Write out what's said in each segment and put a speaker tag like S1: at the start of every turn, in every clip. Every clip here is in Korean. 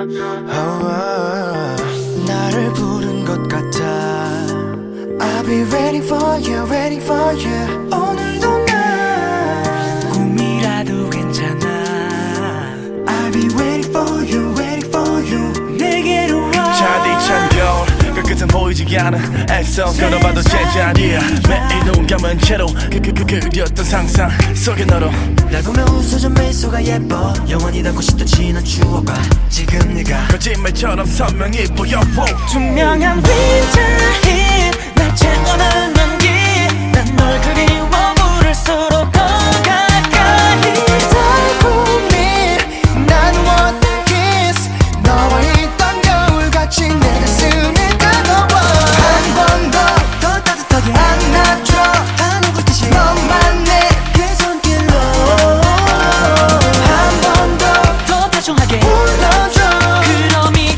S1: 나를 부른 것 같아. I'll be waiting for you, waiting for you. 오늘도 난
S2: 꿈이라도 괜찮아.
S1: I'll be waiting for you, waiting for you.
S2: 내게로 와.
S3: 차디찬 겨울 그 끝은 보이지 않아. 애써 걸어봐도 제자리야. 매일 눈 감은 채로 그렸던 상상 속에 너로
S1: 날 보며 웃어줘 미소가 예뻐. 영원히 담고 싶던 지난 추억과 지금 네가
S3: 거짓말처럼 선명히 보여.
S2: 투명한 윈터힐 날 채우는 연기. 난 널 그리워 부를수록 더 가까이.
S1: 달콤히 나누었던 kiss. 너와 있던 겨울같이 내 가슴에 다가와. 한 번 더 따뜻하게 안아줘. 하늘 불듯이 너만 내 그 손길로 한 번
S2: 더 다정하게
S1: 불러줘.
S2: 그럼 이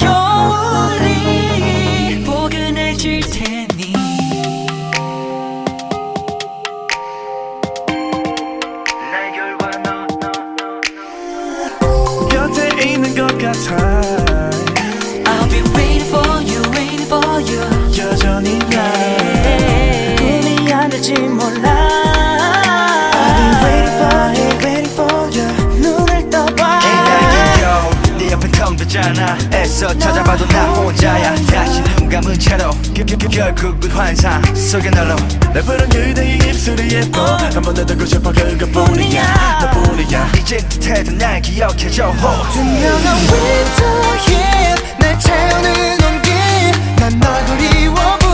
S2: 겨울이 포근해질 테니.
S3: 곁에 있는 것 같아.
S2: I'll be waiting for you, waiting for you.
S3: 여전히 날
S2: 꿈이 안 될지 몰라.
S1: I'll be waiting for you, waiting for you.
S2: 눈을 떠봐.
S1: 네 옆에 텅 비잖아. 애써 찾아봐도 나 혼자야. 다시 눈 감은 채로 결국은 환상 속에 널로.
S3: 날 부른 그대의 입술이 예뻐. 한 번 더 듣고 싶어 그것뿐이야. 너뿐이야.
S1: 이제 듯해도 날 기억해줘.
S2: 투명한
S1: winter heat 날 채우는 온기. 난 널 그리워